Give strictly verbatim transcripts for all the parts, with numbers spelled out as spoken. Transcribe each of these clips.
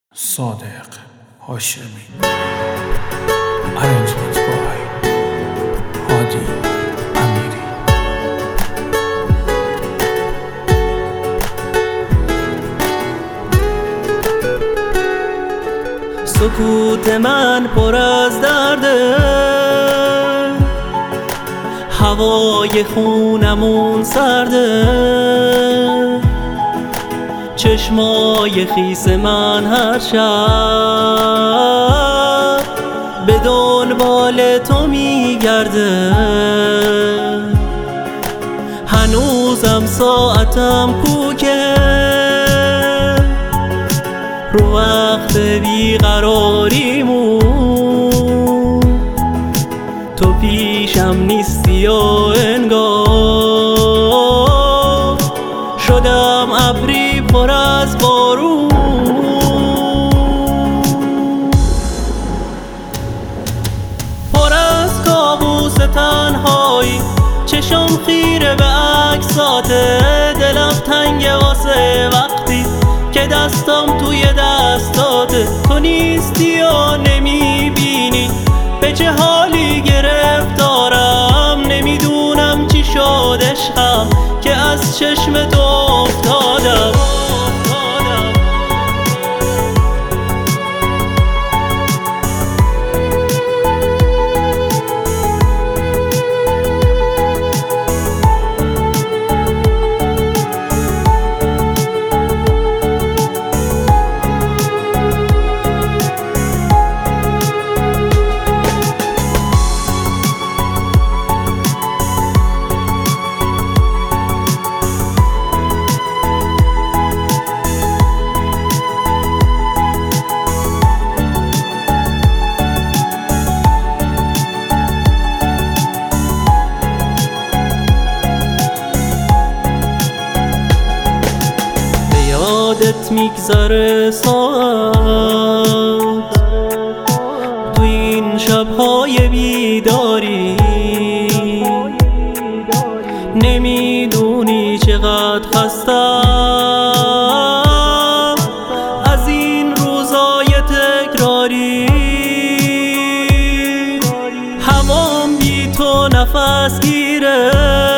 صادق هاشمی. Arrangement by هادی امیری. سکوت من پر از درده، هوای خونمون سرده، چشمای خیس من هر شب به دنبال تو میگرده. هنوزم ساعتم کوکه، رو وقت بیقراریمون تو پیشم نیستی و انگار شدم ابری پر از بارون. پر از کابوس تنهایی، چشم خیره به عکساته، دلم تنگه واسه وقتی که دستم توی دستاته. تو نیستی و نمیبینی به چه حالی گرفتارم، نمیدونم چی شد عشقم که از چشم تو افتادم. یادت میگذره ساعت تو این شبهای بیداری، نمیدونی چقدر خستم از این روزای تکراری. هوام بی تو نفس گیره،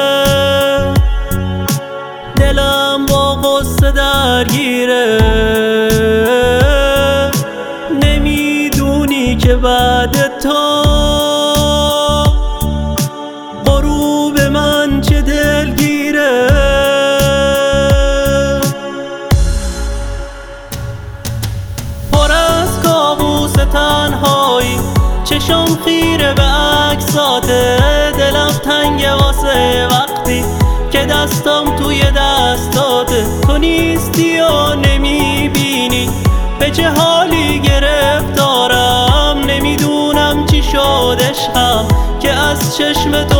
دلم با غصه درگیره، نمیدونی که بعد تو غروب من چه دلگیره. پر از کابوس تنهایی، چشم خیره به عکساته، دلم تنگه واسه وقتی که دستم توی دستاته. تو نیستی و نمیبینی به چه حالی گرفتارم، نمیدونم چی شد عشقم که از چشم